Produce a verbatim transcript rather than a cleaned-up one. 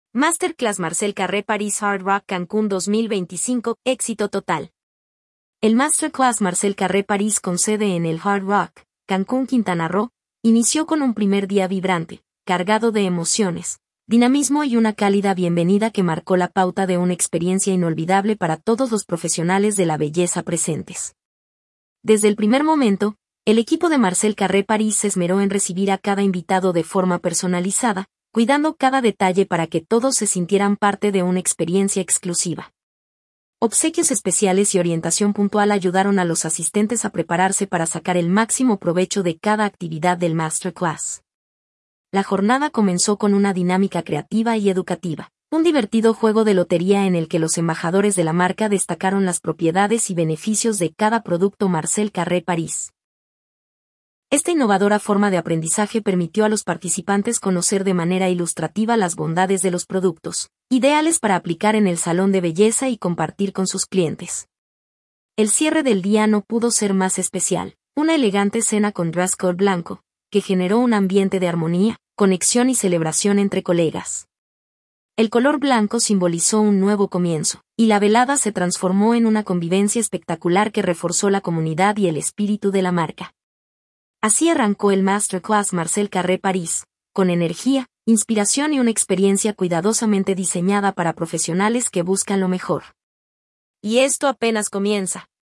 Masterclass Marcel Carré París Hard Rock Cancún dos mil veinticinco, éxito total. El Masterclass Marcel Carré París con sede en el Hard Rock, Cancún, Quintana Roo, inició con un primer día vibrante, cargado de emociones, dinamismo y una cálida bienvenida que marcó la pauta de una experiencia inolvidable para todos los profesionales de la belleza presentes. Desde el primer momento, el equipo de Marcel Carré París se esmeró en recibir a cada invitado de forma personalizada, cuidando cada detalle para que todos se sintieran parte de una experiencia exclusiva. Obsequios especiales y orientación puntual ayudaron a los asistentes a prepararse para sacar el máximo provecho de cada actividad del Masterclass. La jornada comenzó con una dinámica creativa y educativa, un divertido juego de lotería en el que los embajadores de la marca destacaron las propiedades y beneficios de cada producto Marcel Carré París. Esta innovadora forma de aprendizaje permitió a los participantes conocer de manera ilustrativa las bondades de los productos, ideales para aplicar en el salón de belleza y compartir con sus clientes. El cierre del día no pudo ser más especial, una elegante cena con dress code blanco, que generó un ambiente de armonía, conexión y celebración entre colegas. El color blanco simbolizó un nuevo comienzo, y la velada se transformó en una convivencia espectacular que reforzó la comunidad y el espíritu de la marca. Así arrancó el Masterclass Marcel Carré París, con energía, inspiración y una experiencia cuidadosamente diseñada para profesionales que buscan lo mejor. Y esto apenas comienza.